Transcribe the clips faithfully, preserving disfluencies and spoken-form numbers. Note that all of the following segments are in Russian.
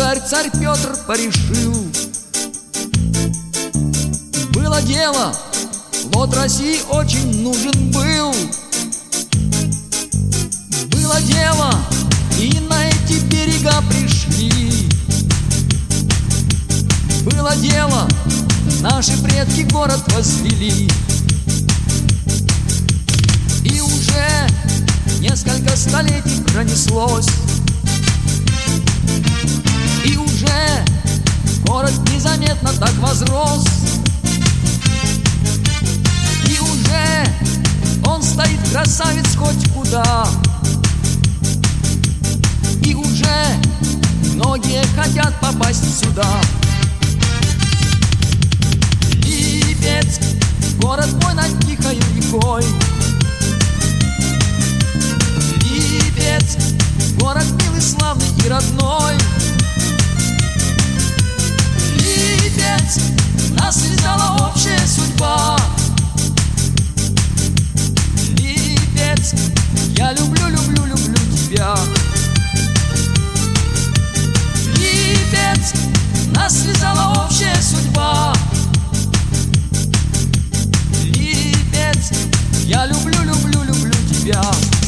Государь-царь Петр порешил. Было дело, флот России очень нужен был. Было дело, и на эти берега пришли. Было дело, наши предки город возвели. И уже несколько столетий пронеслось, и уже город незаметно так возрос. И уже он стоит, красавец, хоть куда. И уже многие хотят попасть сюда. Липецк, город мой над тихою рекой. Липецк, город милый, славный и родной. Липецк, нас связала общая судьба. Липецк, я люблю, люблю, люблю тебя. Липецк, нас связала общая судьба. Липецк, я люблю, люблю, люблю тебя.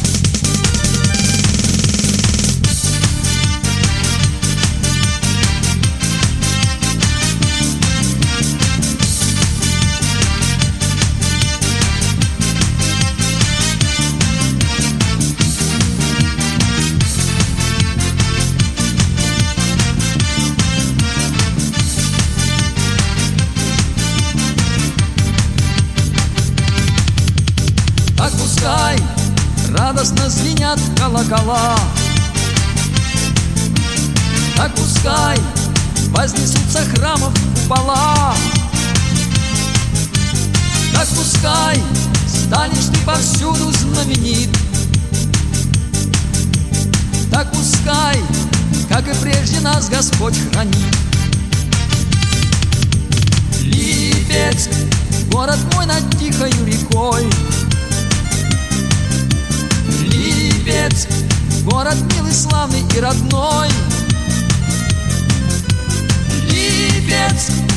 Так пускай радостно звенят колокола, так пускай вознесутся храмов купола, так пускай станешь ты повсюду знаменит, так пускай, как и прежде, нас Господь хранит. Липецк, город мой над тихою рекой. Липецк, город милый, славный и родной. Липецк,